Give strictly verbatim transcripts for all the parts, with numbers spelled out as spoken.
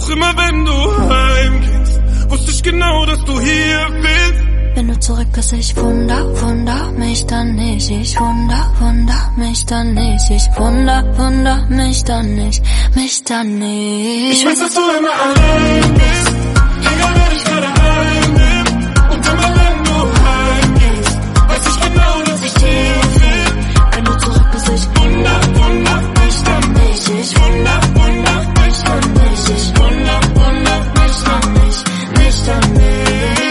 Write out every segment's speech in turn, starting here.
immer wenn du heimgehst, wusste ich genau, dass du hier bist. Wenn du zurück bist, ich wunder, wunder mich dann nicht. Ich wunder, wunder mich dann nicht. Ich wunder, wunder mich dann nicht. Mich dann nicht. Ich weiß, dass du immer allein bist, egal wer dich gerade heimnimmt. Und immer wenn du heimgehst, weiß ich genau, dass ich hier bin. Wenn du zurück bist, ich wunder, wunder mich dann nicht. Ich wunder, wunder mich dann nicht. Ich wunder, wunder mich dann nicht. Mich dann nicht.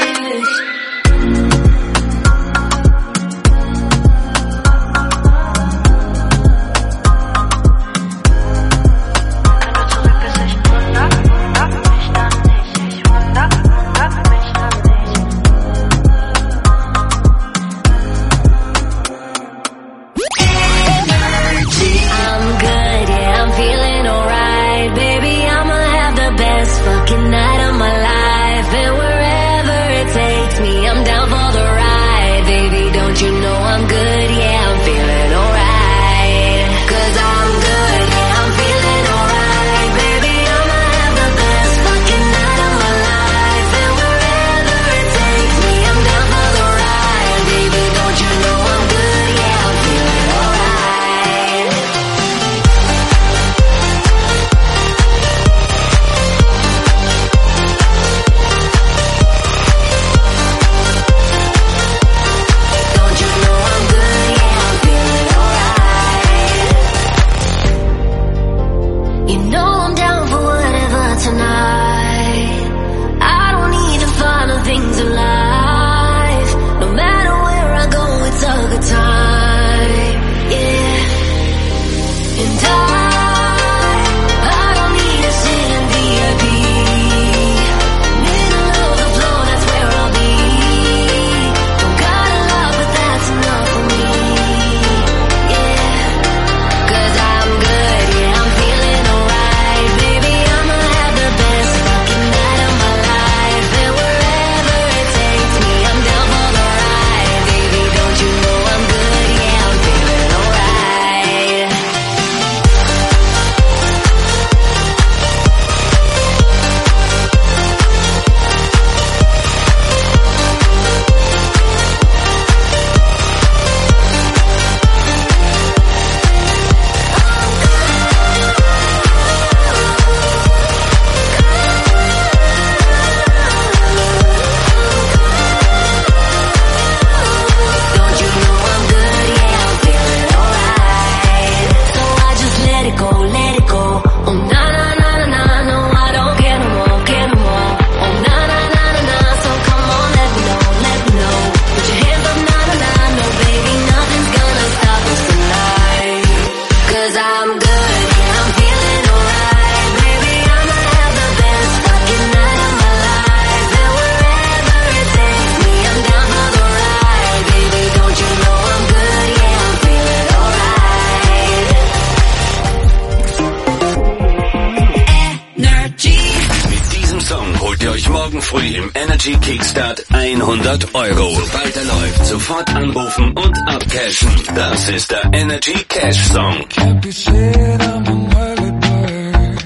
Früh im Energy Kickstart hundert Euro. Sobald er läuft, sofort anrufen und abcashen. Das ist der Energy Cash Song. Can't be said I'm an early bird.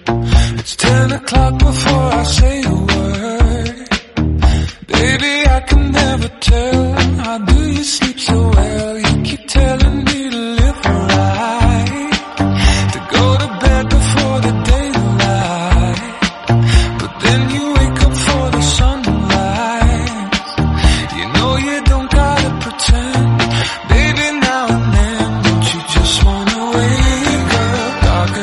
It's ten o'clock before I say a word. Baby, I can never tell. How do you sleep so well? You keep telling me to live right, to go to bed before the daylight. But then you wake up for the sunrise. You know you don't gotta pretend. Baby, now and then, don't you just wanna wake up? Dark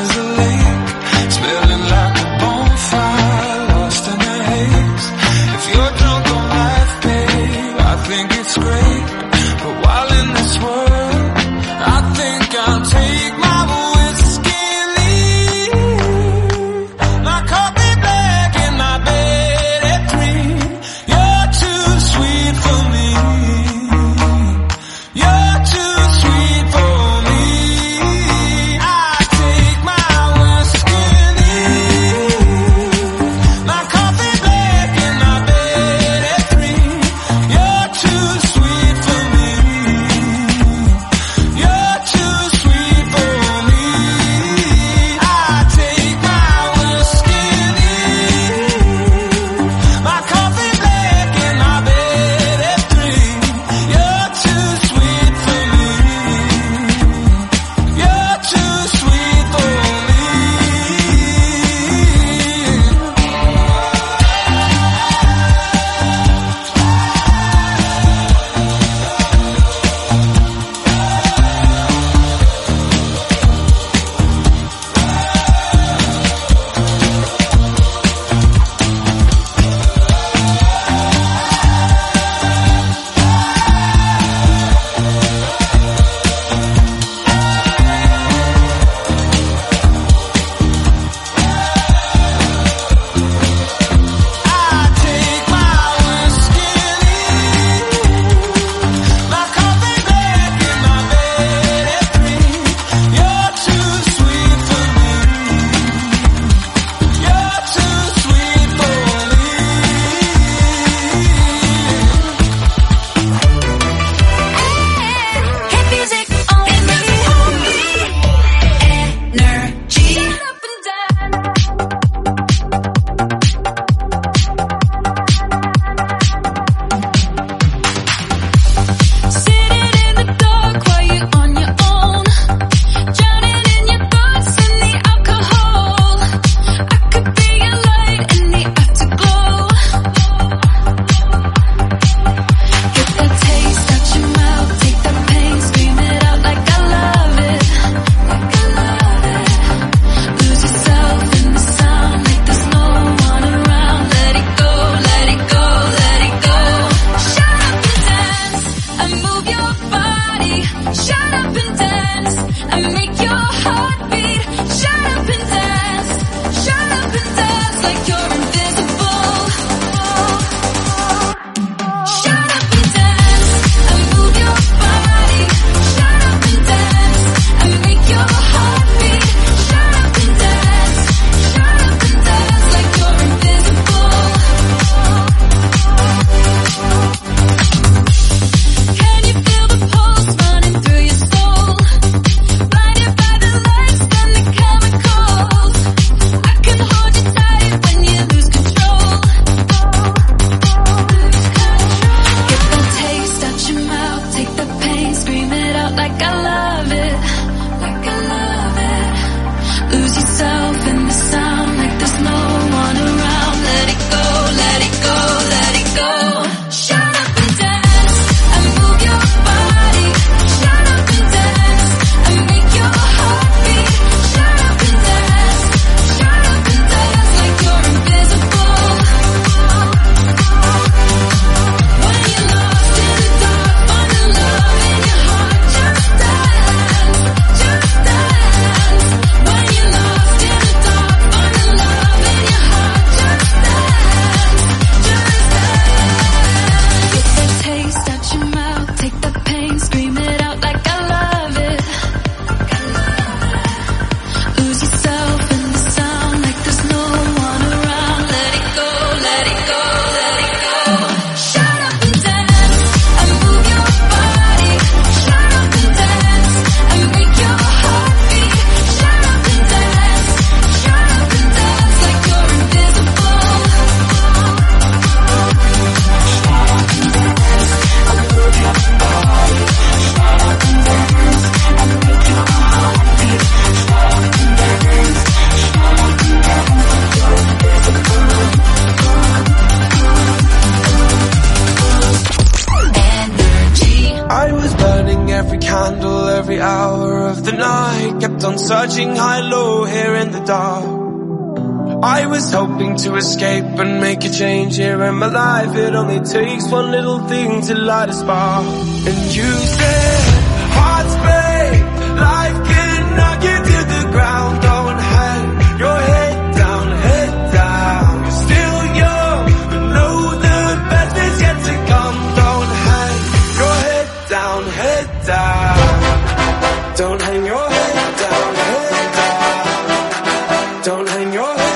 on searching high-low here in the dark. I was hoping to escape and make a change here in my life. It only takes one little thing to light a spark. And you said, hearts break, life can knock you to the ground. Don't hang your head down, head down. You're still young, but know the best is yet to come. Don't hang your head down, head down. Don't hang your head down, head down. Don't hang your head.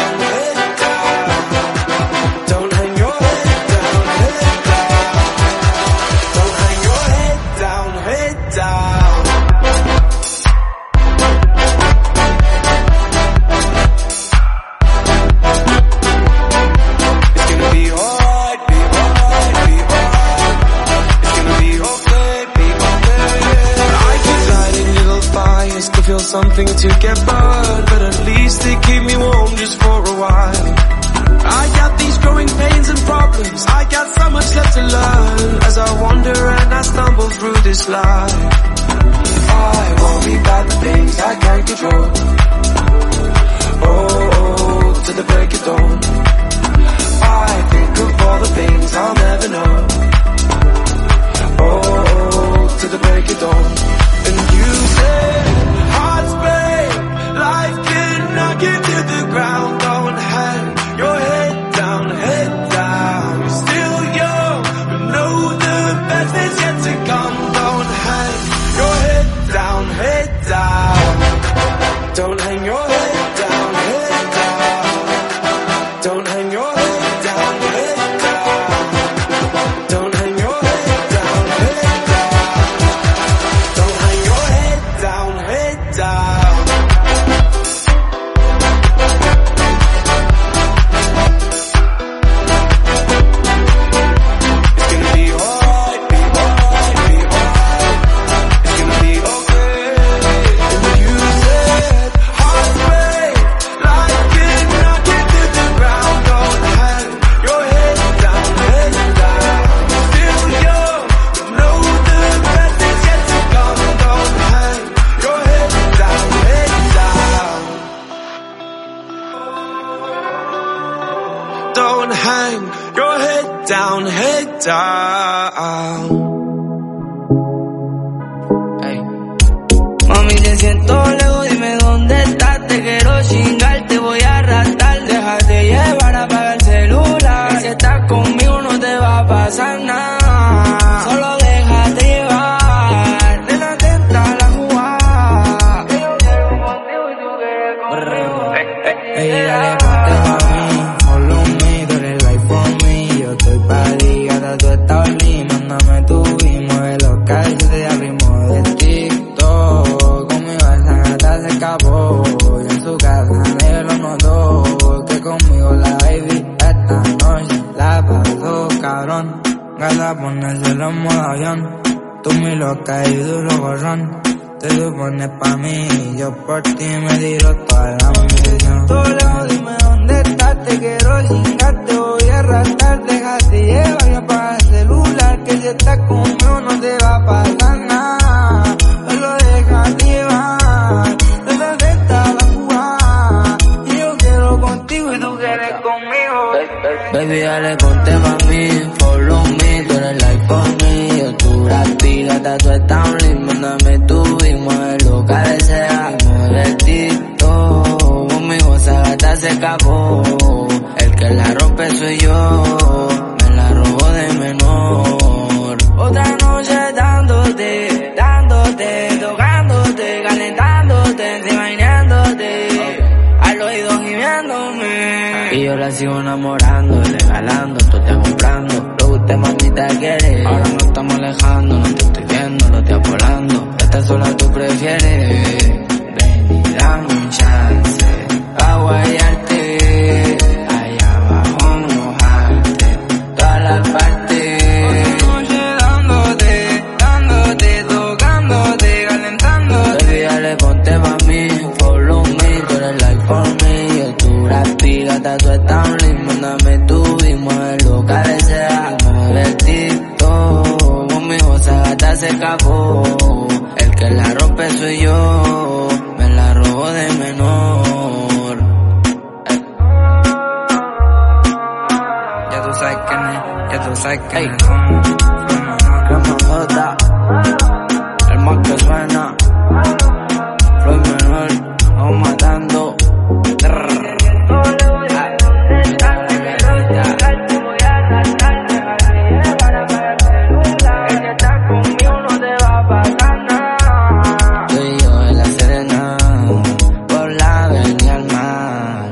Something to get burned, but at least they keep me warm just for a while. I got these growing pains and problems, I got so much left to learn as I wander and I stumble through this life. I worry about the things I can't control. Oh, oh, to the break of dawn. I think of all the things I'll never know. Oh, oh, to the break of dawn. And you say hearts break, life can knock you to the ground. Don't hang your head down, head down. You're still young, but know the best is yet to come. Don't hang your head down, head down. Don't hang your head down, head down. Don't hang your head down, head down. Don't hang your head down, head down. Don't hang your head down, head down. Don't hang your head down, head down. Hey. Mami, te siento lejos, dime dónde estás. Te quiero chingar, te voy a arrastrar. Déjate llevar, apaga el celular. Si estás conmigo no te va a pasar nada. Solo déjate llevar. De la tenta a la jugada. Que yo quiero contigo y tú quieres conmigo. Ey, ey, dale, ponte pa' mí. Follow me, tú eres like for me. Yo estoy pa' ti, gata, tú estás en mándame tu y mueve los callos de ritmo de TikTok. Conmigo esa gata se escapó. Y en su casa nadie lo notó. Que conmigo la baby esta noche la pasó cabrón. Gata, ponérselo en modo avión. Tú mi loca y duro gorrón. Te supones pa' mí y yo por ti me tiro toda la munición. Tú lejos, dime dónde estás, te quiero chingar, te voy a arrastrar. Déjate llevar y apaga el celular, que si estás conmigo no te va a pasar nada. Solo déjate llevar, de la testa a la jugada. Y yo quiero contigo y tú quieres conmigo. Baby, dale, ponte pa' mí, follow me, tú eres like for me. Yo tu gratis, gata, tú estás un link, mándame tu y mueve lo que desea. Mueve el TikTok, conmigo esa gata se escapó. El que la rompe soy yo, me la robo de menor. Otra noche dándote, dándote, tocándote, calentándote, imaginándote, al oído gimiéndome. Y yo la sigo enamorando, regalando, tú te comprando. Lo que usted mamita quiere, ahora nos estamos alejando. No te estoy viendo, lo estoy apolando. Esta sola tú prefieres. Ven y dame un chance pa' guayarte, allá abajo mojarte, todas las partes. Otra noche dándote, dándote, tocándote, calentándote. Baby, dale, ponte pa' mí, follow me, tú eres like for me. Yo tu gratis, gata, tú estás un link, mándame tu y mueve lo que desea. Mueve el TikTok, conmigo esa gata se escapó. El que la rompe soy yo, me Ey, Crema J, el más que suena. Floyd Manuel, vamos matando. Tú y yo en la Serena, por la avenida al mar.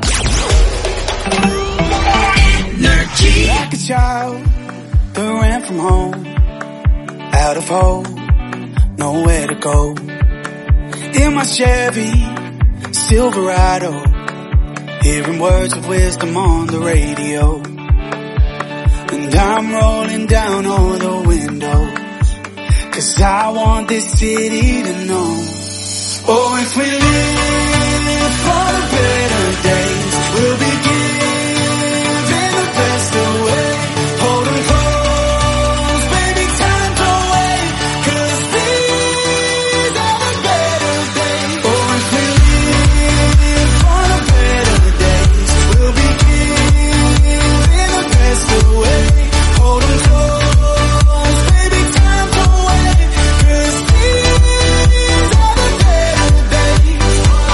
Like a child that ran from home, out of hope, nowhere to go. In my Chevy Silverado, hearing words of wisdom on the radio. And I'm rolling down all the windows, 'cause I want this city to know. Oh, if we live for better days, we'll be giving the best away. Hold 'em close, baby, time don't wait, 'cause these are the better days. Oh, if we live for the better days, we'll be giving the best away. Hold 'em close, baby, time don't wait, 'cause these are the better days.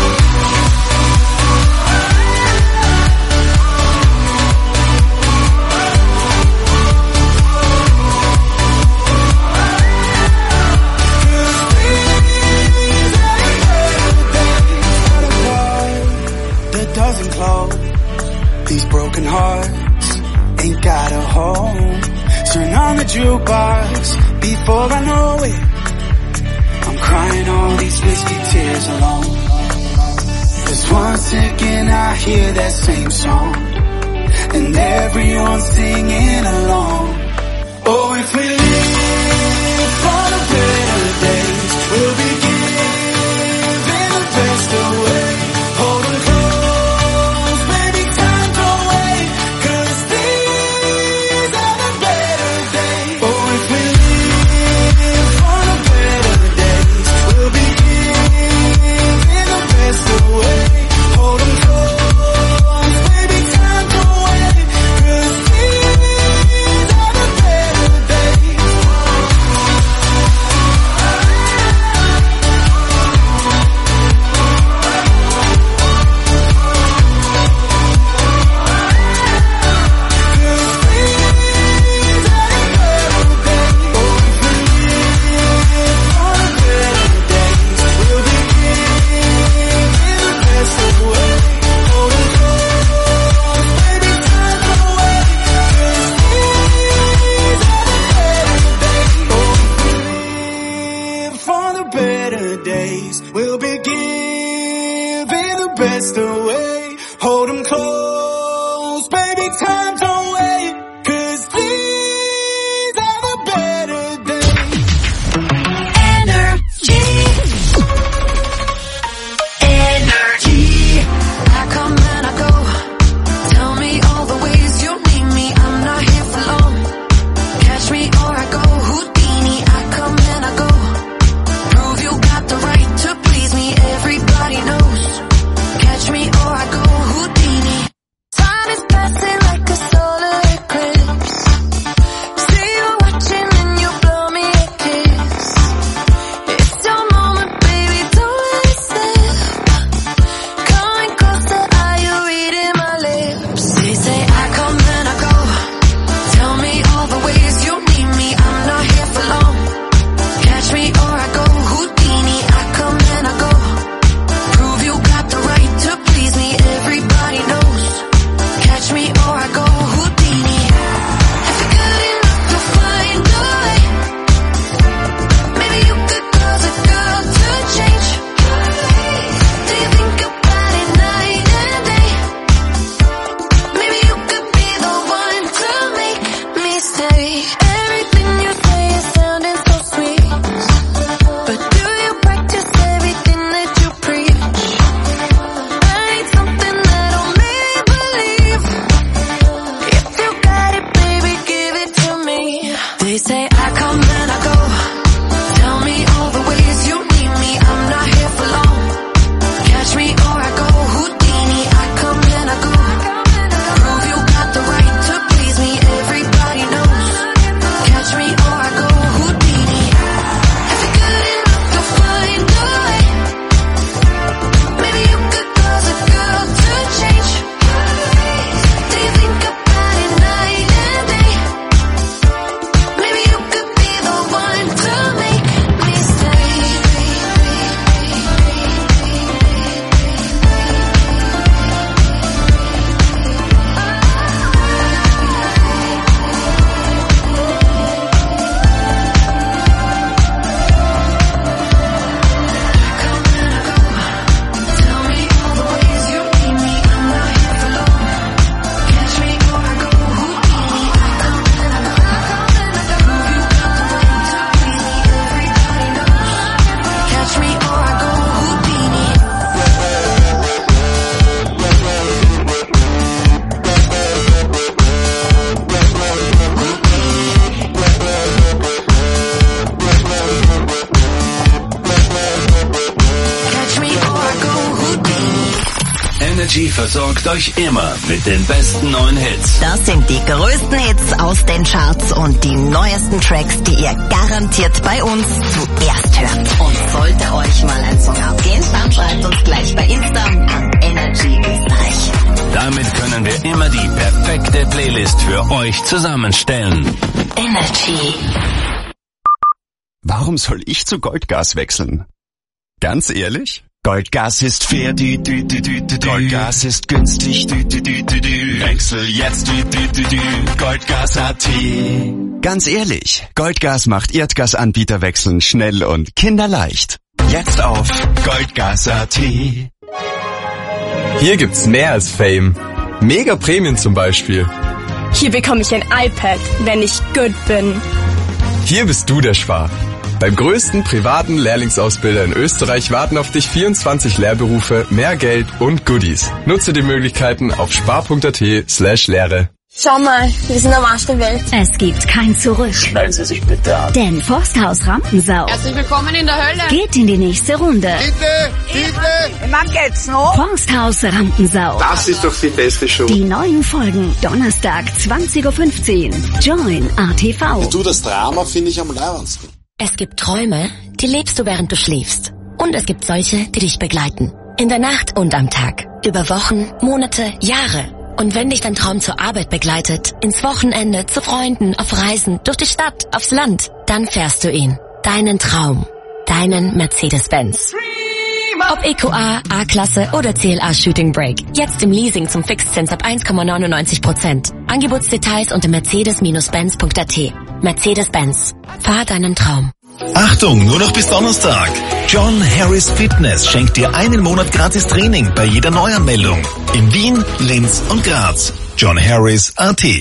That doesn't close. These broken hearts ain't got a home. Turn on the jukebox before I know it. I'm crying all these whiskey tears alone. 'Cause once again I hear that same song, and everyone's singing along. Oh, if we live for the better days, we'll be giving the best away. Hold 'em close, baby, time don't wait, 'cause these are the better days. Oh, if we live for the better days, we'll be giving the best away. Hold 'em close, baby, time don't wait, 'cause these are the better days. For the better days, we'll be giving the best away. Hold 'em close, baby, time don't wait, 'cause these are the better days. Energy. Energy. I come and I go. Tell me all the ways you need me. I'm not here for long. Catch me or I go. Houdini. I come and I go. Prove you got the right to please me. Everybody knows. Catch me or I go. Houdini. versorgt euch immer mit den besten neuen Hits. Das sind die größten Hits aus den Charts und die neuesten Tracks, die ihr garantiert bei uns zuerst hört. Und sollte euch mal ein Song abgehen, dann schreibt uns gleich bei Insta an Energy Österreich. Damit können wir immer die perfekte Playlist für euch zusammenstellen. Energy. Warum soll ich zu Goldgas wechseln? Ganz ehrlich? Goldgas ist fair, dü, dü, dü, dü, dü. Goldgas ist günstig, dü, dü, dü, dü, dü. Wechsel jetzt, dü, dü, dü, dü. Goldgas punkt at. Ganz ehrlich, Goldgas macht Erdgasanbieterwechseln schnell und kinderleicht. Jetzt auf Goldgas punkt at. Hier gibt's mehr als Fame. Mega Prämien zum Beispiel. Hier bekomme ich ein iPad, wenn ich gut bin. Hier bist du der Schwab. Beim größten privaten Lehrlingsausbilder in Österreich warten auf dich vierundzwanzig Lehrberufe, mehr Geld und Goodies. Nutze die Möglichkeiten auf spar punkt at slash Lehre. Schau mal, wir sind am Arsch der Welt. Es gibt kein Zurück. Schneiden Sie sich bitte an. Denn Forsthaus Rampensau Herzlich willkommen in der Hölle. geht in die nächste Runde. Bitte, bitte. Mann geht's noch? Forsthaus Rampensau. Das ist doch die beste Show. Die neuen Folgen Donnerstag zwanzig Uhr fünfzehn. Join A T V. Du, das Drama finde ich am leibendsten. Es gibt Träume, die lebst du, während du schläfst. Und es gibt solche, die dich begleiten. In der Nacht und am Tag. Über Wochen, Monate, Jahre. Und wenn dich dein Traum zur Arbeit begleitet, ins Wochenende, zu Freunden, auf Reisen, durch die Stadt, aufs Land, dann fährst du ihn. Deinen Traum. Deinen Mercedes-Benz. Ob E Q A, A-Klasse oder C L A Shooting Brake. Jetzt im Leasing zum Fixzins ab eins Komma neunundneunzig Prozent. Angebotsdetails unter mercedes Benz punkt at. Mercedes-Benz. Fahr deinen Traum. Achtung, nur noch bis Donnerstag. John Harris Fitness schenkt dir einen Monat gratis Training bei jeder Neuanmeldung. In Wien, Linz und Graz. John Harris punkt at.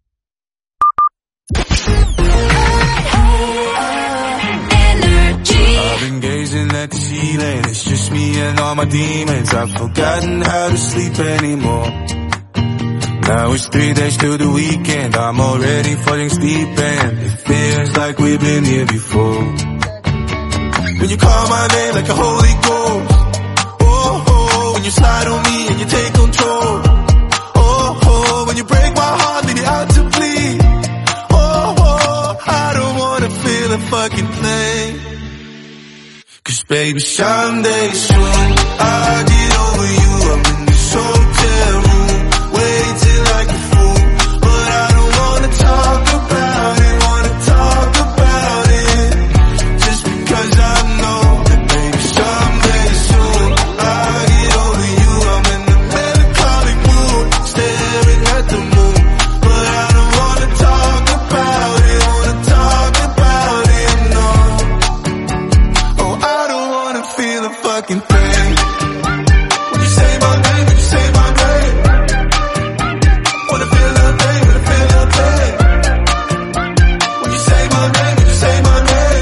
I've been gazing at the ceiling, it's just me and all my demons. I've forgotten how to sleep anymore. Now it's three days till the weekend, I'm already falling asleep and it feels like we've been here before. When you call my name like a holy ghost, oh, oh, when you slide on me and you take control, oh, oh, when you break my heart, leave me out to bleed, oh, oh, I don't wanna feel a fucking thing. Cause baby, someday soon, I'll get over you, I'm in this hotel room, waiting like a fool, but I don't wanna talk about it, wanna talk about it, just because I know that baby, someday soon, I'll get over you, I'm in the melancholic mood, staring at the moon, but I don't wanna talk about it, wanna talk about it, no. Oh, I don't wanna feel a fucking thing. When you say my name, when you say my name, wanna feel a thing, wanna feel a thing. When you say my name, when you say my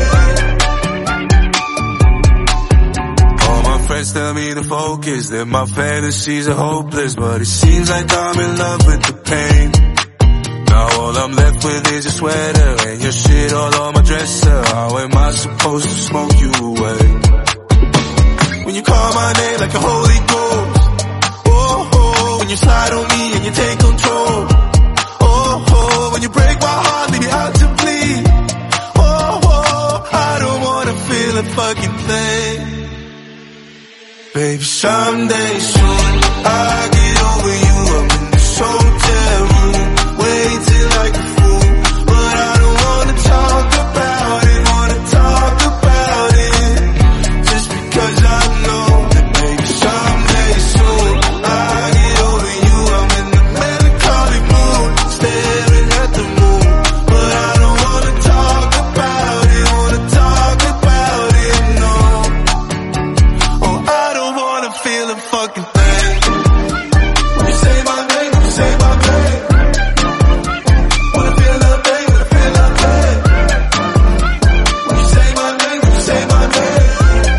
name. All my friends tell me to focus, that my fantasies are hopeless, but it seems like I'm in love with the pain. Now all I'm left with is a sweater and your shit all on my dresser. How am I supposed to smoke you away? When you call my name like a holy ghost, oh, oh, when you slide on me and you take control, oh, oh, when you break my heart, leave me out to bleed, oh, oh, I don't wanna feel a fucking thing. Baby, someday soon, I'll get over you, I'm in this hotel room, waiting like a fool, but I don't wanna talk about it, wanna talk about it, just because I know that maybe someday soon, I'll get over you, I'm in the melancholic mood, staring at the moon, but I don't wanna talk about it, wanna talk about it, no. Oh, I don't wanna feel a fucking thing. When you say my name, when you say my name, wanna feel a thing, wanna feel a thing. When you say my name, when you say my name.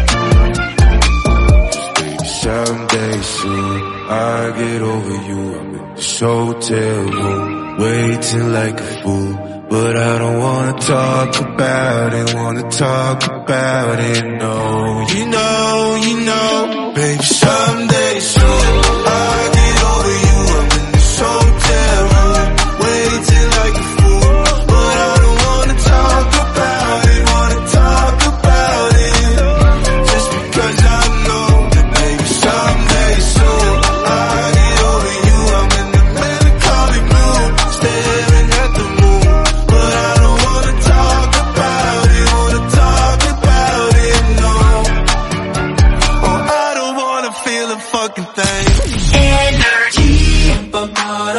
Someday soon, I'll get over you, I'm in this hotel room, waiting like a fool, but I don't wanna talk about it, wanna talk about it, no. You know, you know, baby, someday soon, I'll get over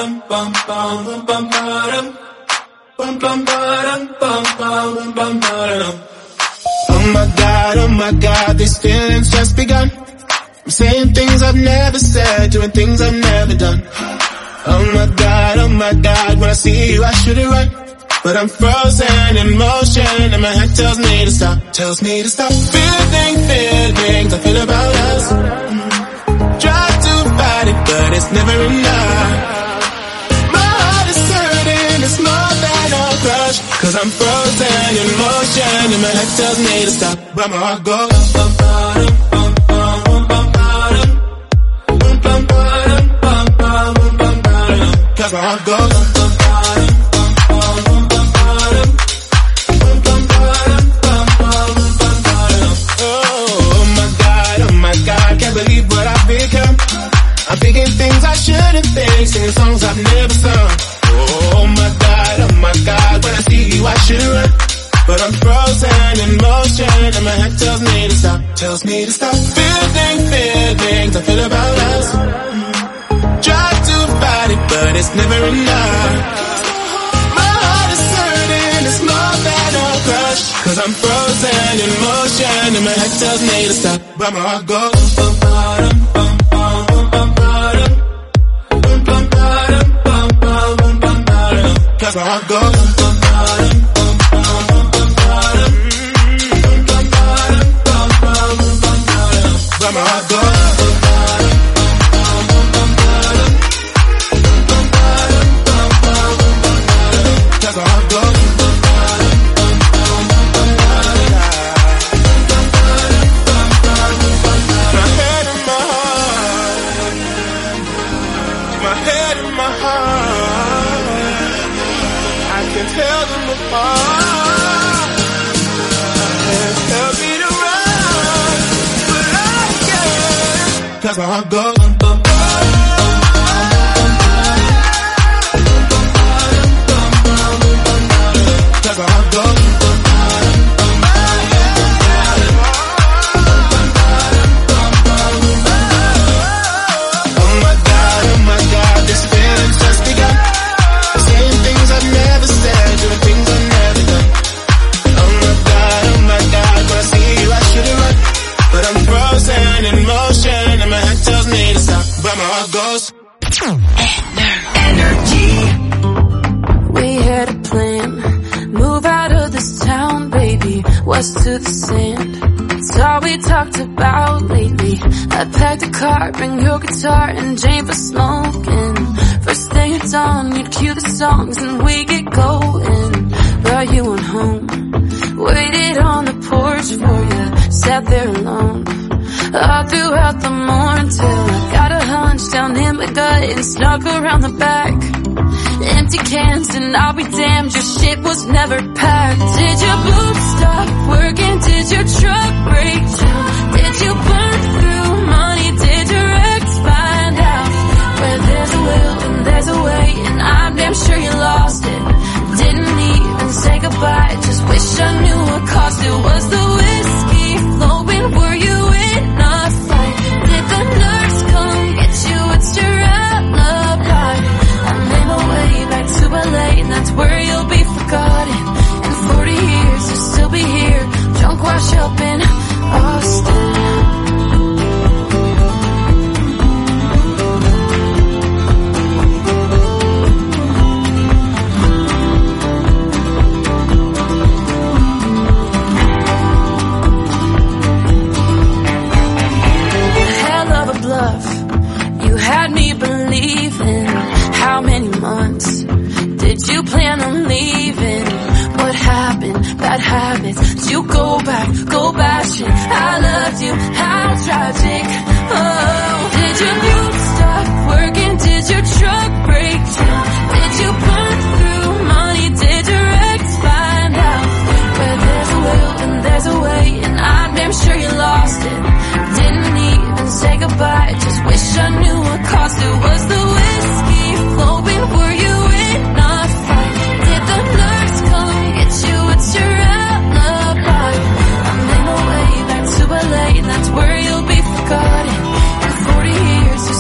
bum bum bum bum bum bum bum bum bum bum bum. Oh my God, oh my God, these feelings just begun. I'm saying things I've never said, doing things I've never done. Oh my God, oh my God, when I see you I should've run, but I'm frozen in motion and my head tells me to stop, tells me to stop. Feeling, feelings I feel about us. Try to fight it, but it's never enough. My heart is hurting, it's more than a crush, cause I'm frozen in motion and my head tells me to stop, but my heart goes bum bum bum bum bum bum bum bum bum bum bum bum, cause my heart goes bum bum bum bum bum bum bum bum bum bum. Oh my God, oh my God, can't believe what I've become. I'm thinking things I shouldn't think, singing songs I've never sung. Oh my God, oh my God, when I see you I should run, but I'm frozen in motion and my head tells me to stop, tells me to stop. Feeling, feelings I feel about us. Try to fight it, but it's never enough. My heart is hurting, it's more than a crush, cause I'm frozen in motion and my head tells me to stop, but my heart goes bum bum bum bum bum bum bum bum bum bum bum bum, cause my heart goes bum bum bum bum bum bum bum bum bum bum, but my heart goes bum bum bum bum bum bum bum, cause my heart goes bum bum bum bum bum bum. My head and my heart, my head and my heart, I can tell them apart. My hands tell me to run, but I can't, cause my heart goes bum bum bum bum bum, cause my heart goes bum bum bum. Oh my God, oh my God, this feeling's just begun. Saying things I've never said, doing things I've never done. Oh my God, oh my God, when I see you I should've run, but I'm frozen in motion and my head tells me to stop, but my heart goes Energy. We had a plan, move out of this town, baby, west to the sand. It's all we talked about lately. I packed a car, bring your guitar and Jane for smoking. First thing at dawn, you'd cue the songs and we get going. Brought you on home, waited on the porch for you, sat there alone all throughout the morning till I got a hunch down in my gut and snuck around the back. Empty cans and I'll be damned, your shit was never packed. Did your boobs stop working? Did your truck break down? Did you burn through money? Did your ex find out? Where there's a will and there's a way, and I'm damn sure you lost it. Didn't even say goodbye, just wish I knew what cost it. Was the whiskey flowing? Were you in a fight? Did the nurse come get you? It's your alibi. I made my way back to L A, and that's where you'll be forgotten. In forty years you'll still be here, drunk wash up in Austin. You had me believing. How many months did you plan on leaving? What happened? Bad habits. Did you go back, go bashing? I loved you, how tragic. Oh, did your boobs stop working? Did your truck break down? Did you burn through money? Did your ex find out? Where there's a will and there's a way, and I'm damn sure you lost it. Didn't even say goodbye, just wish I knew what cost it. Was the whiskey flowing? Were you in a fight? Did the nurse come get you? It's your alibi. I made my way back to L A, and that's where you'll be forgotten. In forty years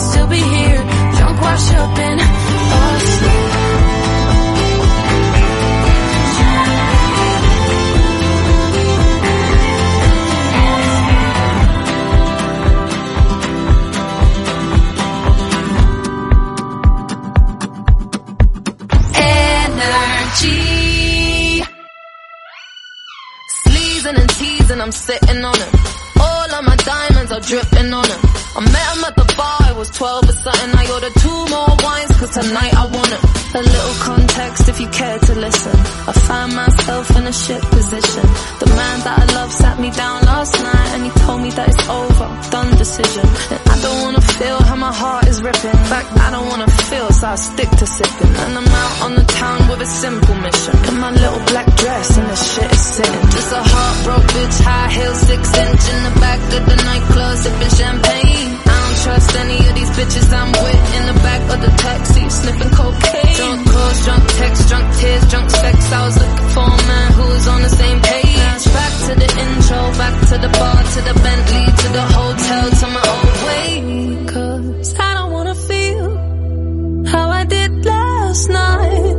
G. Sleezing and teasing, I'm sitting on him. All of my diamonds are dripping on him. I met him at the bar, it was twelve or something. I ordered two more wines, cause tonight I want it. A little context if you care to listen. I found myself in a shit position. The man that I love sat me down last night and he told me that it's over, done decision. And I don't wanna feel how my heart is ripping. In fact, I don't wanna feel, so I stick to sipping. And I'm out on the town with a simple mission. In my little black dress and the shit is sitting. Just a heartbroken bitch, high heels, six inch in the back of the nightclub, sipping champagne. I don't trust any of these bitches I'm with. In the back of the taxi, sniffing cocaine. Drunk calls, drunk texts, drunk tears, drunk sex. I was looking for a man who was on the same page. Back to the intro, back to the bar, to the Bentley, to the hotel, to my old way. Cause I don't wanna feel how I did last night.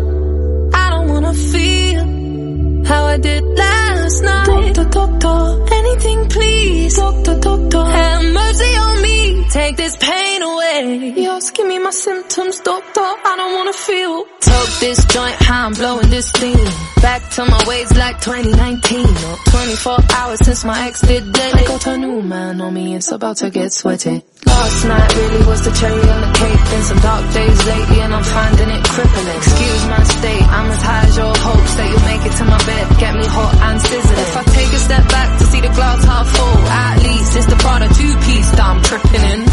I don't wanna feel how I did last night. Doctor, doctor, anything please. Doctor, doctor, have mercy on me. Take this pain away. Yes, give me my symptoms, doctor. I don't wanna feel. Toke this joint, how I'm blowing this thing. Back to my ways like twenty nineteen. Or twenty-four hours since my ex did dead. I got a new man on me, it's about to get sweaty. Last night really was the cherry on the cake. Been some dark days lately and I'm finding it crippling. Excuse my state, I'm as high as your hopes that you'll make it to my bed. Get me hot and sizzling. If I take a step back to see the glass half full, at least it's the Prada two-piece that I'm tripping in.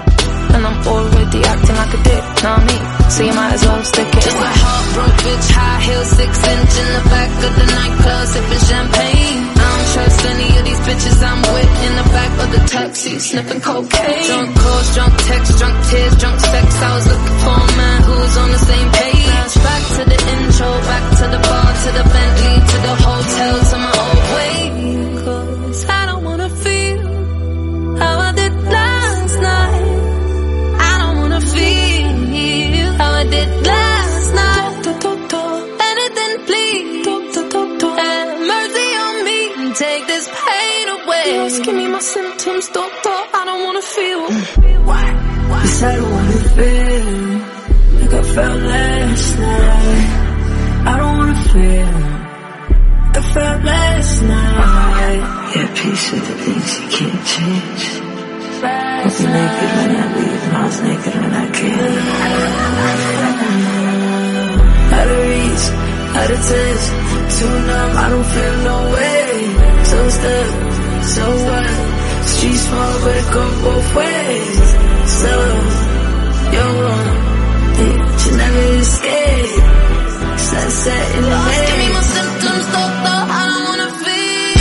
And I'm already acting like a dick, know what I mean? So you might as well stick it. Just a heartbroken bitch, high heels, six inch in the back of the nightclub, sipping champagne. I don't trust any of these bitches I'm with. In the back of the taxi, sniffing cocaine. Drunk calls, drunk texts, drunk tears, drunk sex. I was looking for a man who was on the same page. Back to the intro, back to the bar, to the Bentley, to the hotel, to my old way. Cause I don't wanna feel how I did last night. Feel how I did last night. Doctor, doctor, anything please. Doctor, doctor, have mercy on me and take this pain away. Yes, give me my symptoms, doctor. I don't wanna feel. Why? Why? Cause I don't wanna feel like I felt last night. I don't wanna feel like I felt last night. Yeah, peace with the things you can't change. I was naked when I leave, and I was naked when I came. Out of reach, out of touch, too numb, I don't feel no way. So stuck, so what? Street small, but it go both ways. So, you're wrong, you should never escape. Sunset in the day. Give me my symptoms, doctor, I don't wanna feel.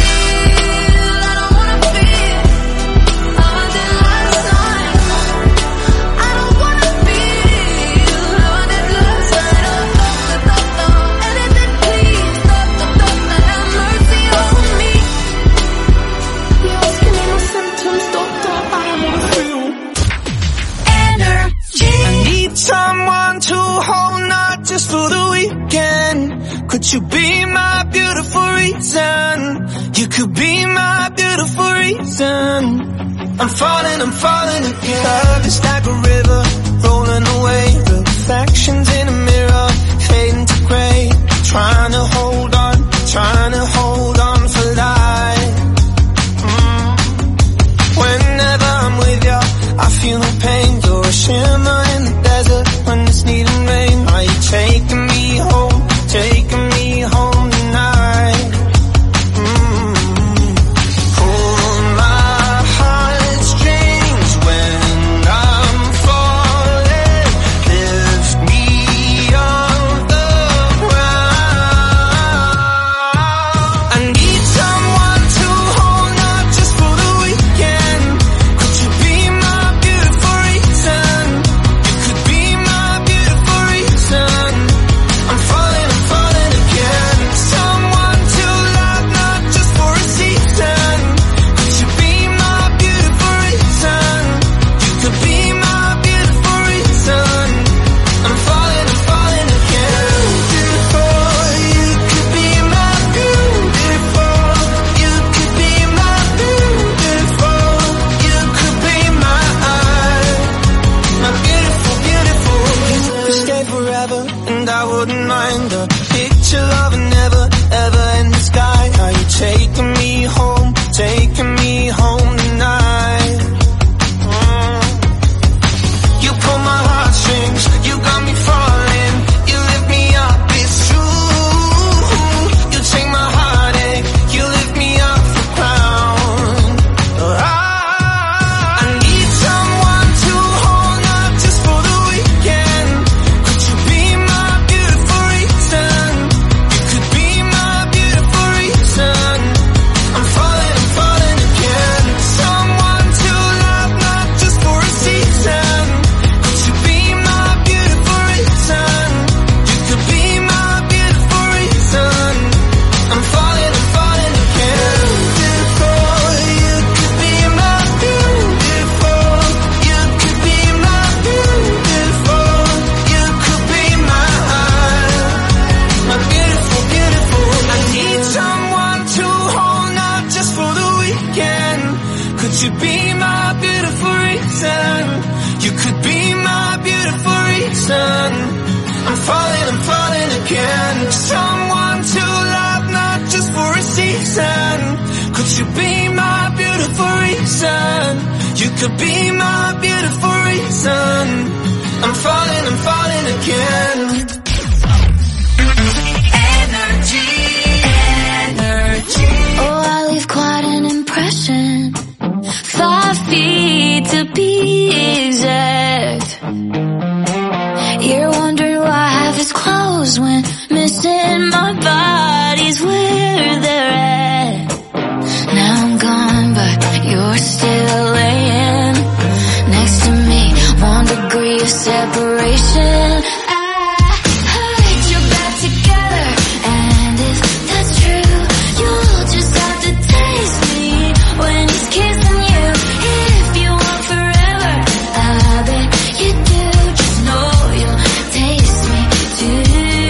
Someone to hold, not just for the weekend. Could you be my beautiful reason? You could be my beautiful reason. I'm falling, I'm falling again. Love is like a river, rolling away. Reflections in a mirror, fading to gray. Trying to hold on, trying to hold on for life. mm. Whenever I'm with you, I feel no pain. You're a shimmer in the desert when it's needing rain. Are you taking me home, taking me home tonight? Mm-hmm. Pull my heartstrings when I'm falling. Lift me off the ground. I need someone to hold, not just for the weekend. Could you be my beautiful reason? You could be my beautiful reason. I'm falling, I'm falling again. Someone to love, not just for a season. Could you be my beautiful reason? You could be my beautiful reason. I'm falling, I'm falling again. Beautiful, you could be my beautiful. You could be my beautiful. You could be my my beautiful, beautiful. You could stay forever, and I wouldn't mind the picture your love never, ever in the sky. Are you taking me home, taking me home tonight? Mm. You pull my heartstrings, you got me falling. You lift me up, it's true. You take my heartache, you lift me up for crown. I, I need someone to hold, not just for the weekend. Could you be my beautiful reason? You could be my beautiful reason. I'm falling, I'm falling again. Someone to love, not just for a season. Could you be my beautiful reason? You could be my beautiful reason. I'm falling, I'm falling again. Beautiful, you could be my beautiful. You could be my beautiful. You could be my, my beautiful, beautiful. I need someone to hold, not just for the weekend. Could you be my beautiful reason? You could be my beautiful reason. I'm falling, I'm falling again. Someone to love, not just for a season. Could you be my beautiful reason? You could be my beautiful reason. I'm falling, I'm falling again. Energy, energy. Oh, I leave quite an impression. Five feet to be exact. You're wondering why half is closed when missing my body's where they're at. Now I'm gone, but you're still laying next to me. One degree of separation. I heard you're back together, and if that's true, you'll just have to taste me when he's kissing you. If you want forever, I bet you do. Just know you'll taste me too.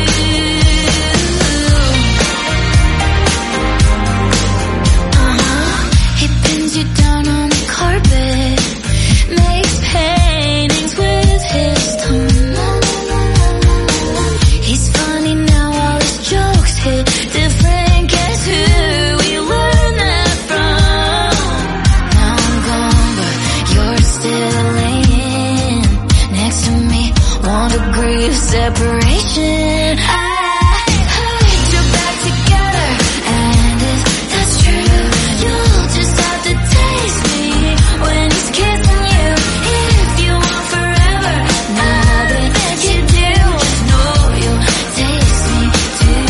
Uh-huh. He pins you down on the carpet, makes paintings with his tongue. He's funny now, all his jokes hit different. Guess who we learned that from? Now I'm gone, but you're still laying next to me. One degree of separation. I heard you're back together, and if that's true, you'll just have to taste me when he's kissing you. If you want forever, I bet you do. Just know you'll taste me too.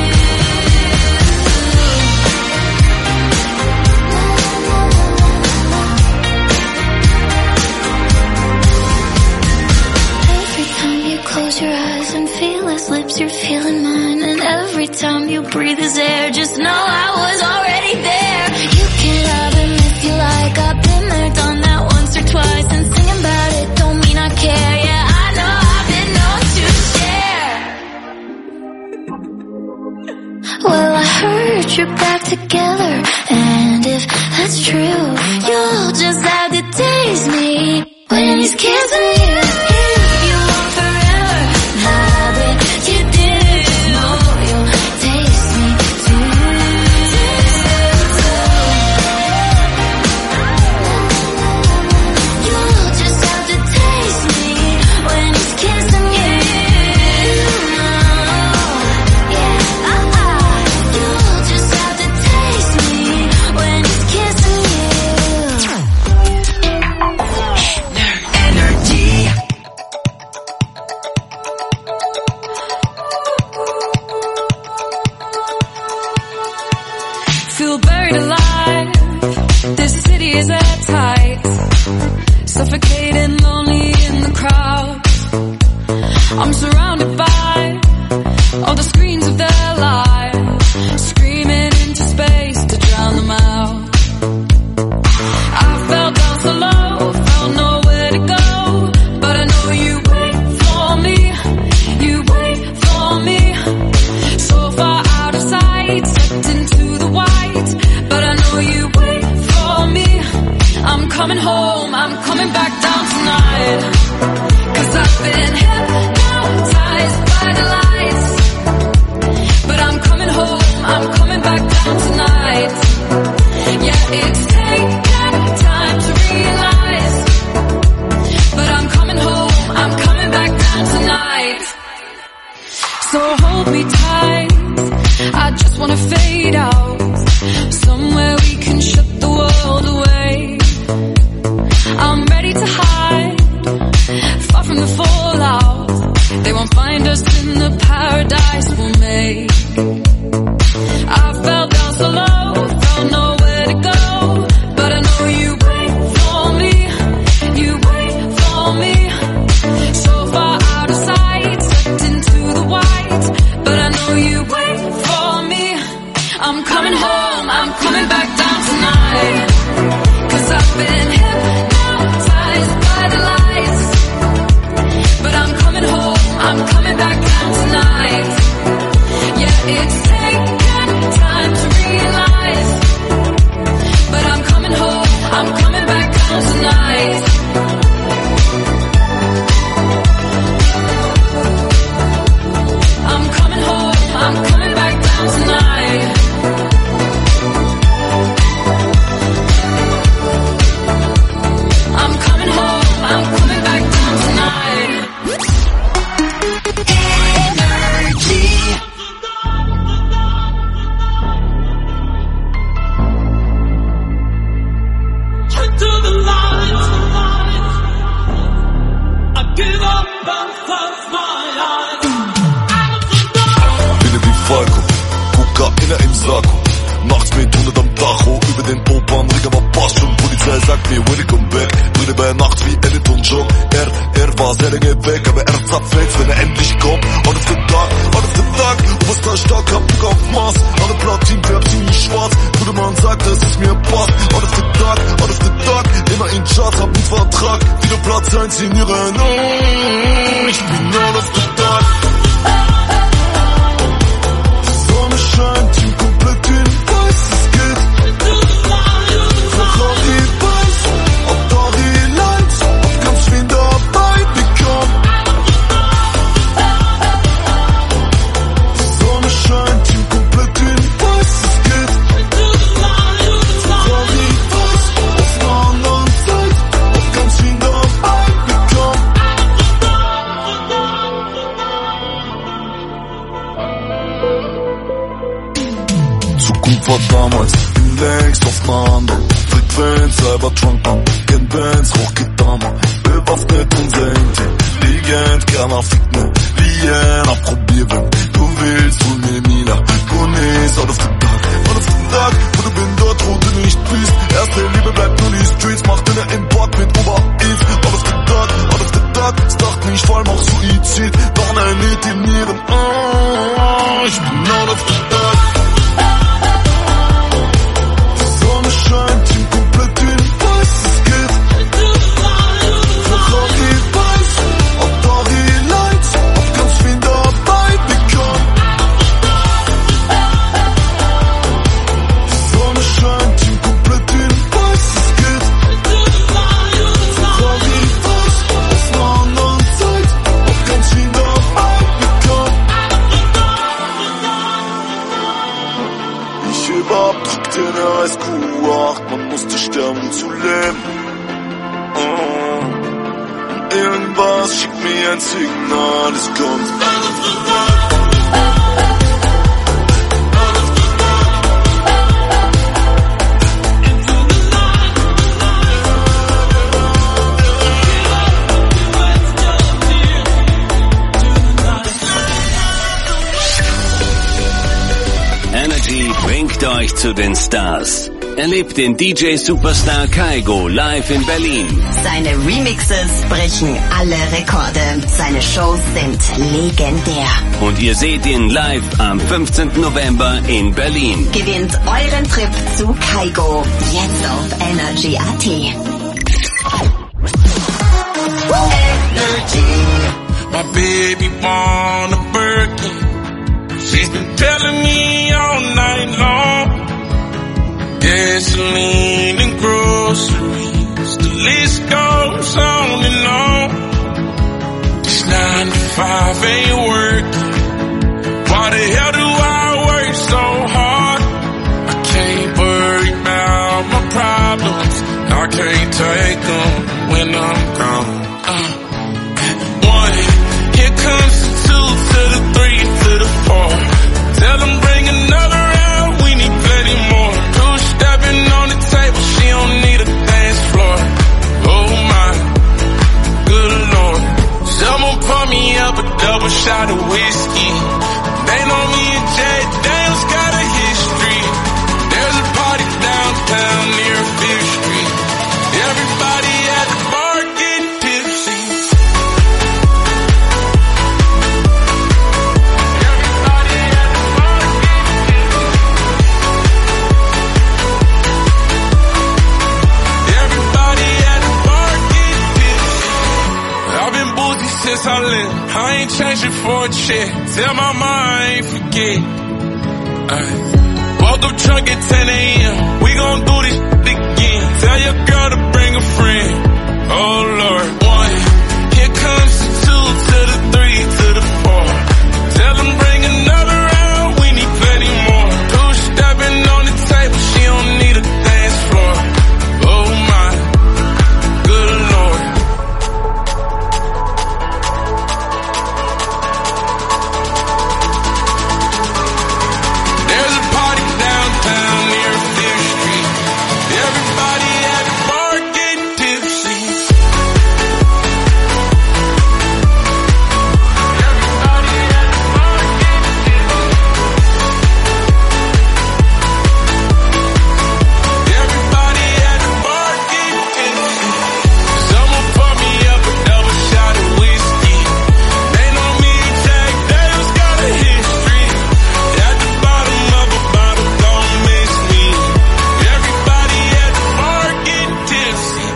Every time you close your eyes and feel his lips, you're feeling mine. And every time you breathe his air, just know I was already there. You can love him if you like. I've been there, done that once or twice. And singing about it don't mean I care. Yeah, I know I've been known to share. Well, I heard you're back together, and if that's true, you'll just have to taste me when he's kissing you. If you want forever, I bet you do. Know you'll taste me too. You'll just have to taste me when he's kissing you. Yeah, uh-uh. You'll just have to taste me when he's kissing you. Energy. Feel buried alive. This city is airtight. Suffocating, lonely in the crowd. I'm surrounded by all the screens of their lives, screaming into space to drown them out. I fell down so low, felt nowhere to go, but I know you wait for me. You wait for me. So far out of sight, stepped into the white, but I know you wait for me. I'm coming home, I'm coming back down tonight. Cause I've been hypnotized by the lights, but So hold me tight, I just wanna fade out, somewhere we can shut the world away. I'm ready to hide, far from the fallout. They won't find us in the paradise we'll make. I fell down so low, found nowhere to go, but I know you wait for me, you wait for me. So far out of sight, sucked into the white, but I know you wait for me. I'm coming home, I'm coming back down tonight, 'cause I've been hypnotized by the lights. But I'm coming home, I'm coming back down tonight. Yeah, it's taken time to realize, but I'm coming home, I'm coming back down tonight. I'm coming home, I'm coming back down tonight. I'm coming home, I'm coming back down tonight. Energy. To the light, I give up and close my eyes. Bin wie Falco, Kokainer im Sakko. Nachts mit hundert am Tacho, über den Opernring, aber passt schon. Polizei sagt mir, welcome back. Brille bei Nacht wie Elton John. Er, er war sehr lange weg, aber er zapfällt, wenn er endlich kommt. Out of the dark, out of the dark. Oberster stark, hab Bock auf Mars. Alle Platin, färbt ziemlich schwarz. Gute Mann sagt, dass es mir passt. Out of the dark, out of the dark. Immer in Charts, hab einen Vertrag. Wieder Platz eins in ihren Augen. Ich bin out of the dark. Die Sonne scheint, Team komplett in weiß, es geht. Ferrari weiß, ob da die Lights, ob ganz wen dabei bekommt. Die Sonne scheint, Team komplett in weiß, es geht. Ferrari weiß, auf einer anderen Seite, ob ganz wen dabei bekommt. Zukunft war damals, bin längst auf einer anderen Frequenz, Cybertrunk, Gen Bands, Rocketama, bewaffnet unser Intelligent, gerne Ficken, Lien, approbier, wenn du willst, hol mir Mina, Gunis, out of the dark, out of the dark, wo du bin dort, wo du nicht bist, erste Liebe bleibt nur die Streets, macht in der Import mit Uber Eats, out of the dark, out of the dark, es dachte nicht, vor allem auch Suizid, doch nein, nicht in ihren, oh, ich bin out of the dark. Scheint ihm komplett in weiß, es geht. Ferrari weiß, ob da die Lights, ob ganz wen dabei bekommt. Die Sonne scheint ihm komplett in weiß, es geht. Ferrari weiß, auf einer anderen Seite, ob ganz wen dabei bekommt. Ich überabdrückte in der Highschool. Man musste sterben zu leben. Oh. Und irgendwas schickt mir ein Signal, es kommt. Energy bringt euch zu den Stars. Erlebt den D J-Superstar Kygo live in Berlin. Seine Remixes brechen alle Rekorde. Seine Shows sind legendär. Und ihr seht ihn live am fünfzehnten November in Berlin. Gewinnt euren Trip zu Kygo jetzt auf Energy Punkt A T. Energy. My baby want a Birkin. She's been telling me all night long. Gasoline and groceries, the list goes on and on. It's nine to five, ain't working. Why the hell do I work so hard? I can't worry about my problems. I can't take them when I'm gone. Uh, one, here comes the two to the three to double shot of whiskey. They know me and Jay Daniels got a history. There's a party downtown near Fifth Street. Everybody at the bar getting tipsy. Everybody at the bar getting tipsy. Everybody at the bar getting tipsy. I've been boozy since I left. I ain't changing for a check. Tell my mom I ain't forget. Ay. Woke up drunk at ten a.m. We gon' do this again. Tell your girl to bring a friend. Oh Lord. One. Here comes the two to the three to the four. Tell them bring another round. We need plenty more. Two stepping on the table. She don't need a dance floor. Oh my. Good Lord. There's a party downtown near Fifth Street. Everybody at the bar getting tipsy. Everybody at the bar getting tipsy. Everybody at the bar getting tipsy. Someone pour me up a double shot of whiskey. They know me and Jack Daniels got a history. At the bottom of a bottle, don't miss me. Everybody at the bar getting tipsy.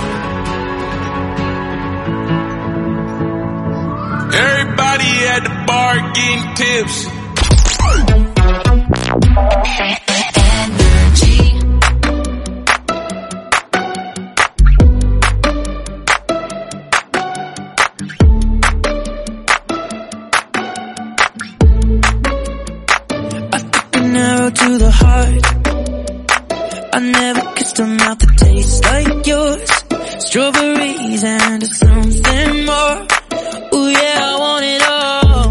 Everybody at the bar getting tipsy. An arrow to the heart. I never kissed a mouth that tastes like yours. Strawberries and something more. Ooh yeah, I want it all.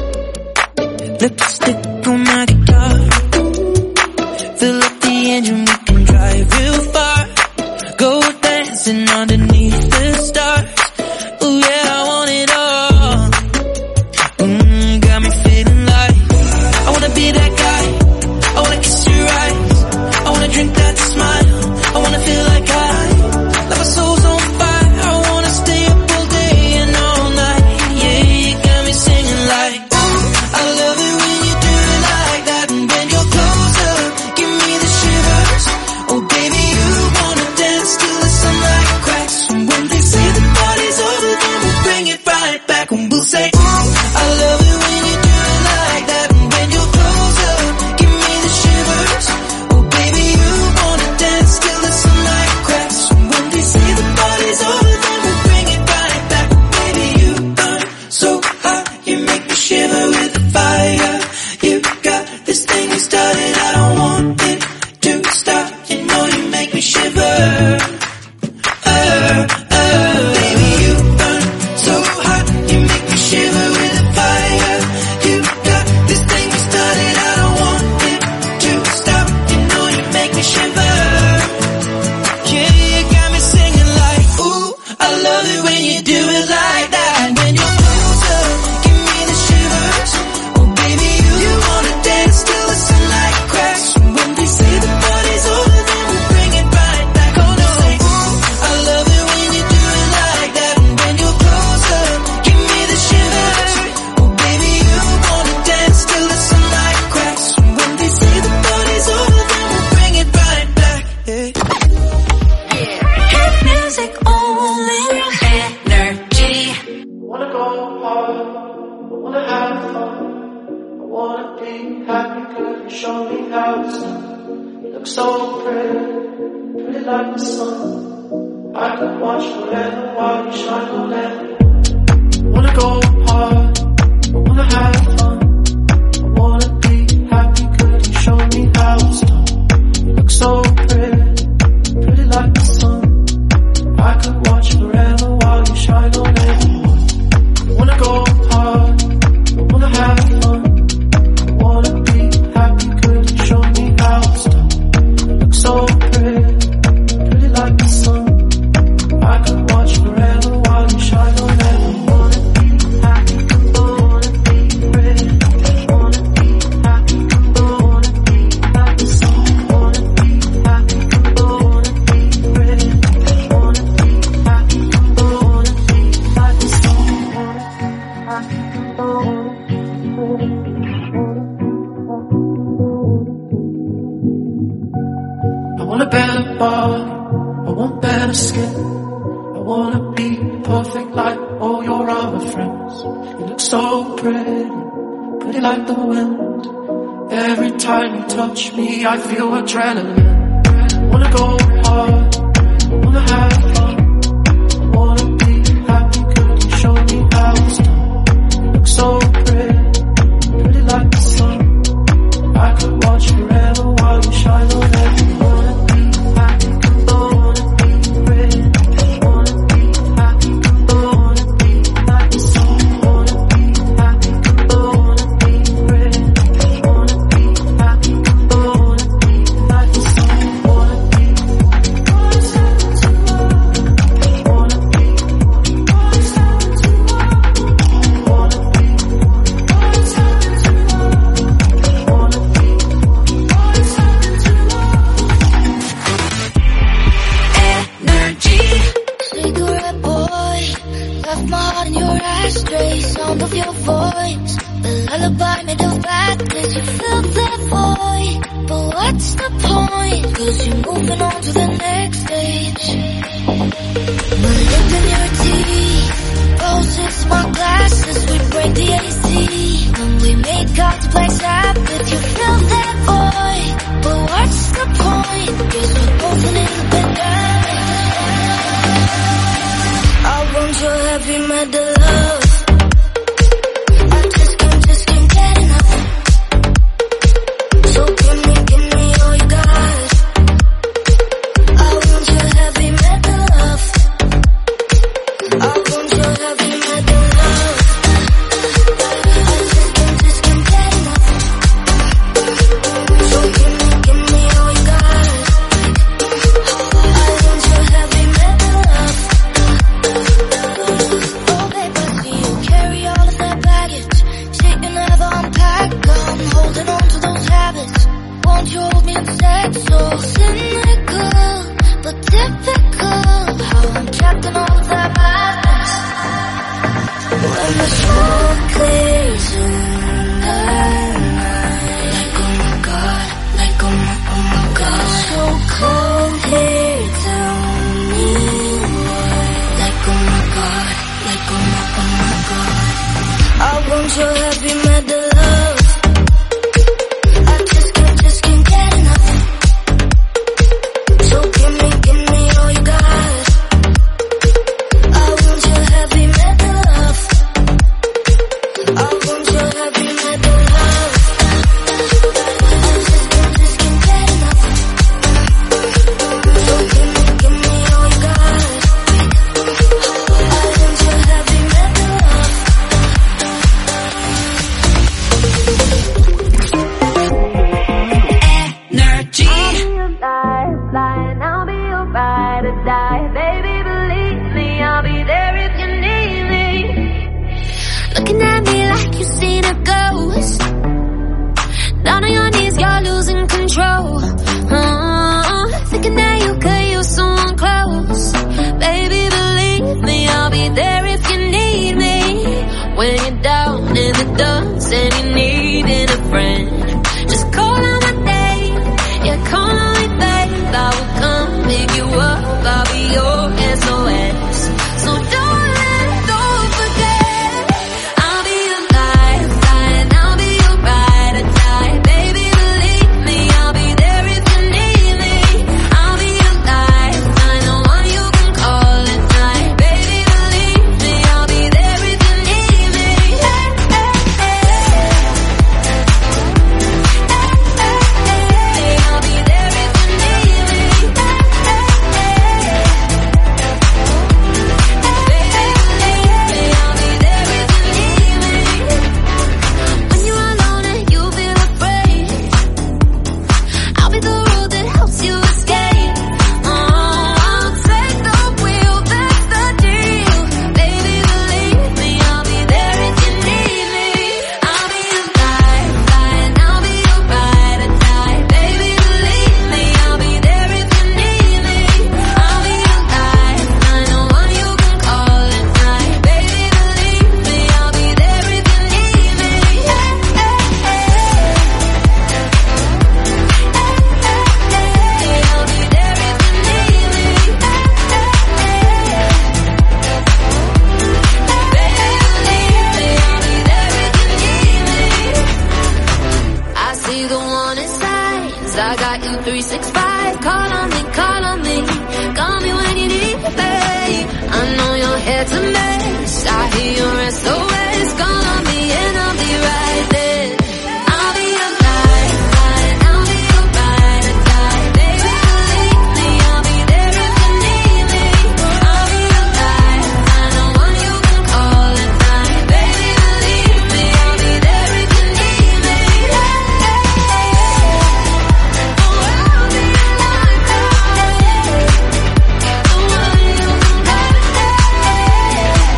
Lipstick on my guitar. Fill up the engine, we can drive real far. Go dancing underneath the stars. Ooh yeah, I want it all. Mm, got me feeling like I wanna be that guy. I wanna kiss your eyes. I wanna drink that smile. I wanna feel like I, like my soul's on fire. I wanna stay up all day and all night. Yeah, you got me singing like, ooh, I love it when you do it like that. And when you're closer, give me the shivers. Oh baby, you wanna dance till the sunlight cracks. And when they say the party's over, then we'll bring it right back. And we'll say, ooh, I love it when you do it like that. And when you're closer, give me the shivers. Oh baby, you wanna dance till the sunlight cracks. And when they say the party's over, then we'll bring it right back. Baby, you burn so hot, you make me shiver with the fire. You got this thing you started, I don't want it to stop. You know you make me shiver. Uh, uh, baby, you burn so hot, you make me shiver with the fire. You got this thing you started, I don't want it to stop. You know you make me shiver. Yeah, you got me singing like, ooh, I love it when you do it like that. When you're closer, give me the shivers. Oh baby, you, you wanna dance till the sunlight cracks. And when they say the party's over, then we'll bring it right back. Oh no, ooh, I love it when you do it like that. And when you're closer, give me the shivers. Oh baby, you wanna dance till the sunlight cracks. And when they say the party's over, then we'll bring it right back. Yeah. Hit music only. Energy. Wanna go hard, I wanna have fun. I wanna be happy, could you show me how it's done? You look so pretty, pretty like the sun. I could watch forever while you shine on everyone. Wanna go hard, I wanna have fun. I wanna be happy, could you show me how it's done? You look so pretty, pretty like the sun. I could watch forever while you shine on everyone. Wanna go hard, I wanna have fun. I wanna be happy, could you show me how it's done? You look so pretty, pretty like the sun. I could watch forever while you shine on everyone. Wanna be happy, body, I want better skin. I wanna be perfect like all your other friends. You look so pretty, pretty like the wind. Every time you touch me, I feel adrenaline. I wanna go hard, I wanna have fun. I wanna be happy, could you show me how it's done? You look so pretty, pretty like the sun. I could watch forever while you shine on everyone. it's a mess. I hear your S O S. Call on me and I'll be right there. I'll be your lifeline. I'll be your ride or die. Baby, believe me, I'll be there if you need me. I'll be your lifeline, the one you can call at night. Baby, believe me, I'll be there if you need me. Oh, I'll be your lifeline, the one you can call at night.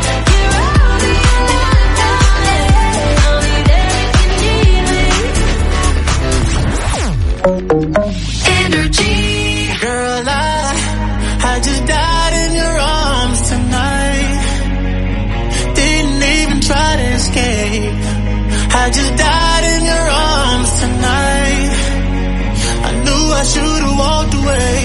Energy. Girl, I, I just died in your arms tonight. Didn't even try to escape. I just died in your arms tonight. I knew I should've walked away.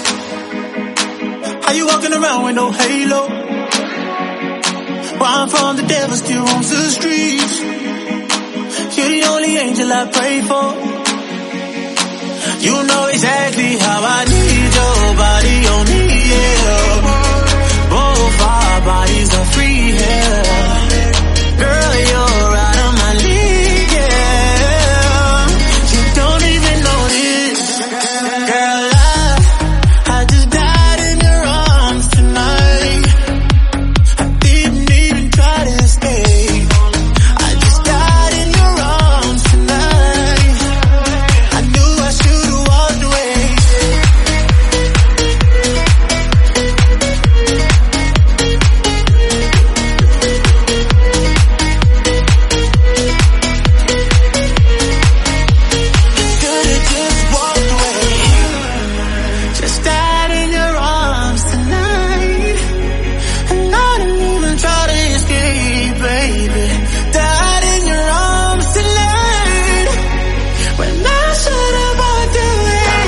How you walking around with no halo? Where I'm from, the devil still roams the streets. You're the only angel I pray for. You know exactly how I need your body on me, yeah. Both our bodies are free, yeah. Girl, you're out of my league, yeah. You don't even know this. Girl, I, I just died in your arms tonight. I didn't even try to escape. I just died in your arms tonight. I knew I should've walked away. Should've just walked away. Just died in your arms tonight. And I didn't even try to escape, baby. Died in your arms tonight. When I should've walked away.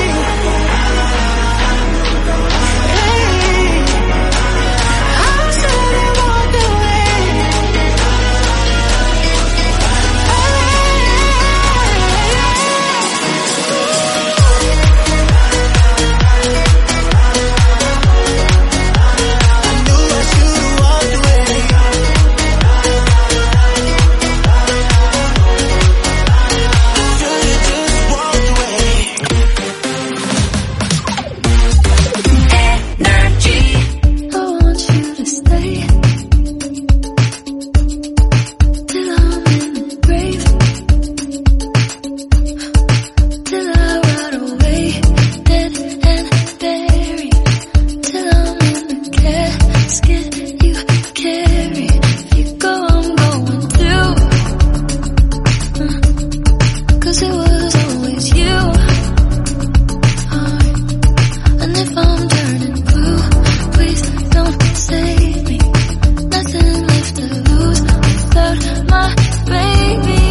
Hey, I should've walked away. I knew I should've walked away. Should've just walked away. Energy. I want you to stay till I'm in the grave, till I rot away, dead and buried, till I'm in the casket you carry. If you go, I'm going too. Uh, Cause it was always you. Uh, And if I'm turning blue, please don't save me. Nothing left to lose without my baby.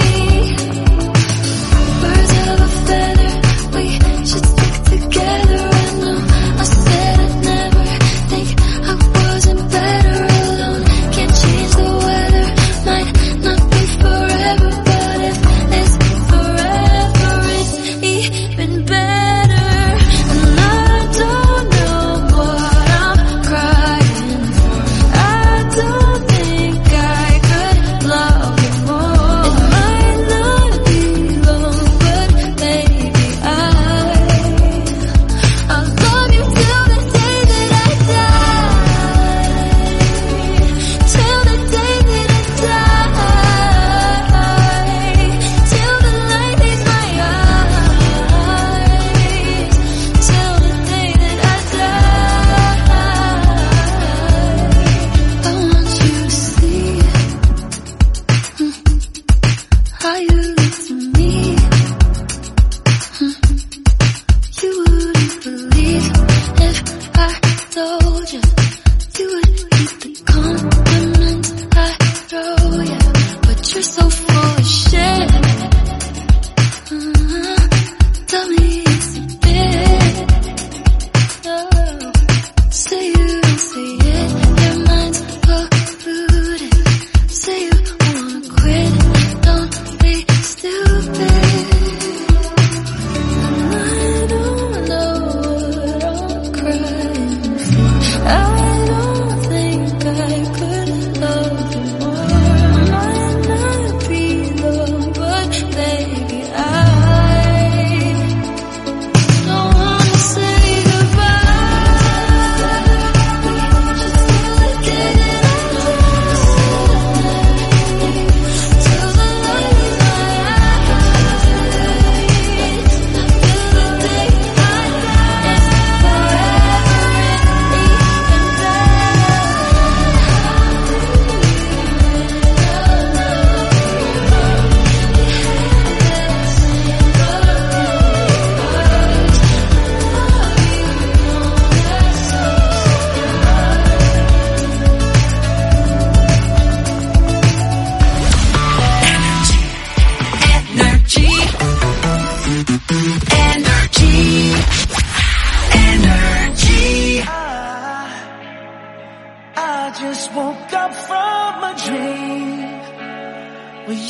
Birds of a feather, we should stick together. I know I said I'd never think I wasn't better alone. Can't change the weather, might not be forever, but if it's forever, it's even better. And I don't know what I'm crying for. I don't think I could love you more. It might not be long, but maybe I, I'll love you till the day that I die. Till the day that I die. Till the light leaves my eyes. Till the day that I die. I want you to see mm, how you look to me. Mm, You wouldn't believe if I told you. You would keep the compliments I throw you. But you're so full of shit. Uh, Tell me it's a bit. Oh, say you don't see it. Your mind's polluted. Say you wanna quit. Don't be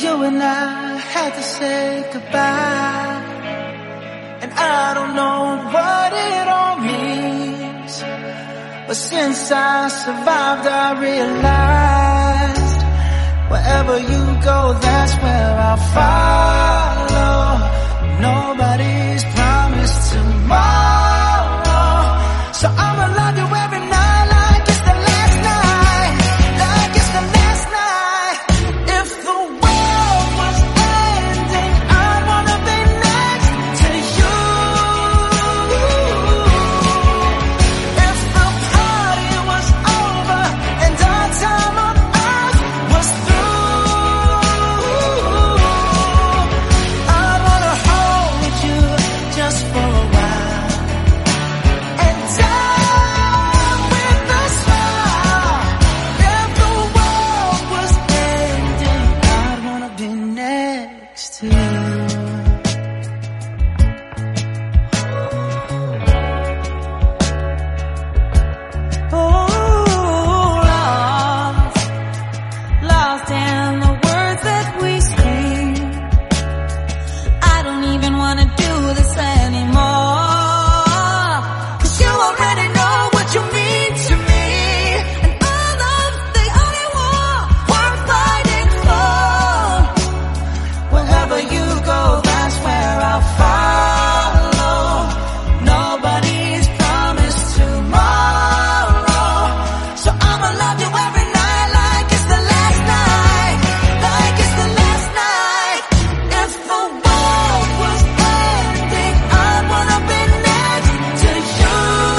you and I had to say goodbye. And I don't know what it all means, but since I survived I realized wherever you go, that's where I'll follow. Nobody's promised tomorrow, so I'ma love you every night like it's the last night, like it's the last night. If the world was ending, I'd wanna be next to you. If the party was over and our time on earth was through, I'd wanna hold you just for a while and die with a smile. If the world was ending, I'd wanna be next to you. Oh, lost, lost in the words that we speak. I don't even wanna do this anymore, 'cause you already know what you mean to me, and all of the only war worth fighting for. Wherever you go, that's where I'll follow. Nobody's promised tomorrow, so I'ma love you every night like it's the last night, like it's the last night. If the world was ending, I'd wanna be next to you.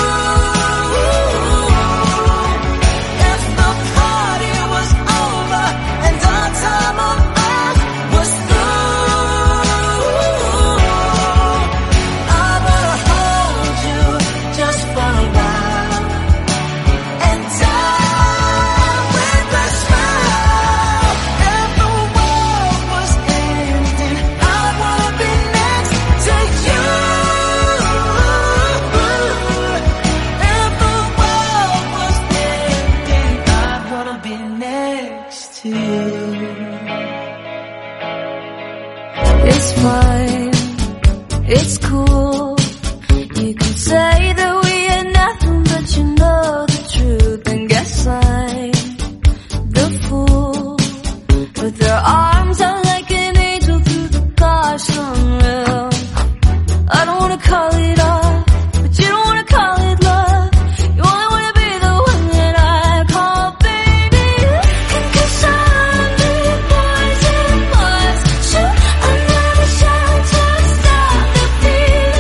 If the party was over and our time on earth was through, I'd wanna hold you just for a while and die with a smile. If the world was ending, I'd wanna be next to you. If the world was ending, I'd wanna be next to you. It's fine, it's cool. You can say that we are nothing, but you know the truth. And guess I'm the fool. With their arms out like an angel through the gosh unreal. I don't wanna call it off, but you don't wanna call it love. You only wanna be the one that I call baby. And 'cause I'm the boys and boys, shoot another shot to stop the feeling.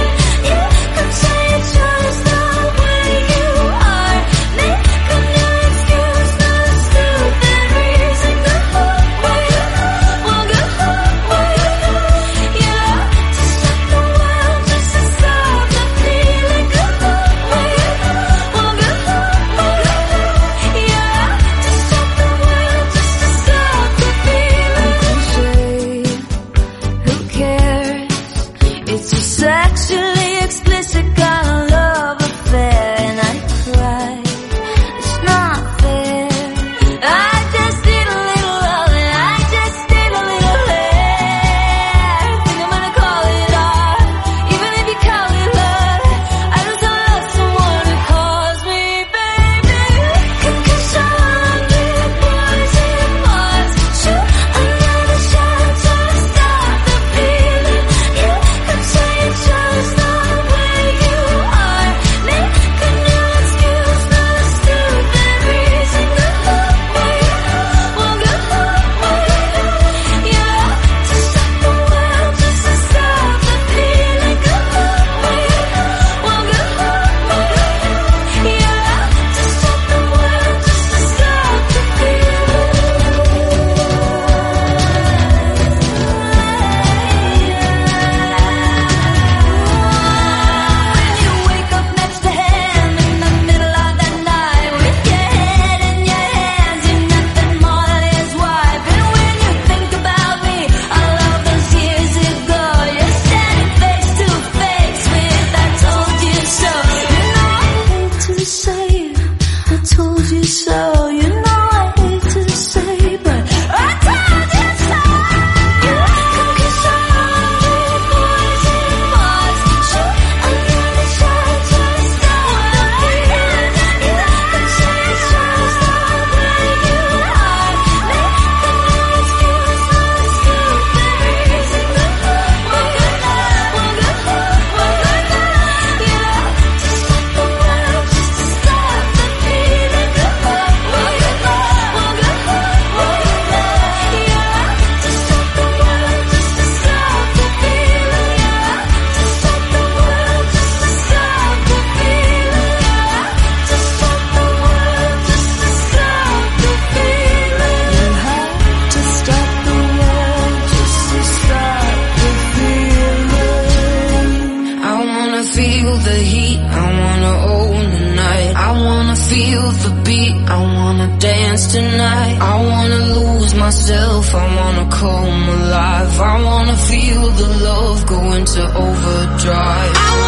the beat, I wanna dance tonight. I wanna lose myself, I wanna come alive. I wanna feel the love go into overdrive. I